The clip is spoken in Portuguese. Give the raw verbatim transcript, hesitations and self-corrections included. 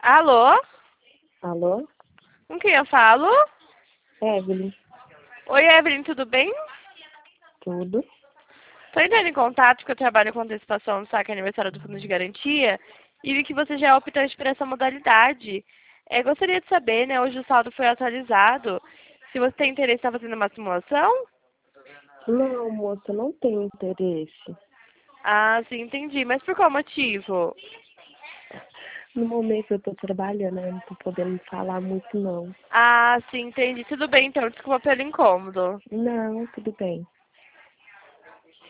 Alô? Alô? Com quem eu falo? Evelyn, Oi, Evelyn, tudo bem? tudo? Tô entrando em contato porque eu trabalho com antecipação no saque aniversário do Fundo de Garantia e vi que você já é optante por essa modalidade. É, gostaria de saber, né, hoje o saldo foi atualizado, se você tem interesse em estar fazendo uma simulação? Não, moça, não tenho interesse. Ah, sim, entendi. Mas por qual motivo? No momento eu tô trabalhando, eu não tô podendo falar muito, não. Ah, sim, entendi. Tudo bem, então. Desculpa pelo incômodo. Não, tudo bem.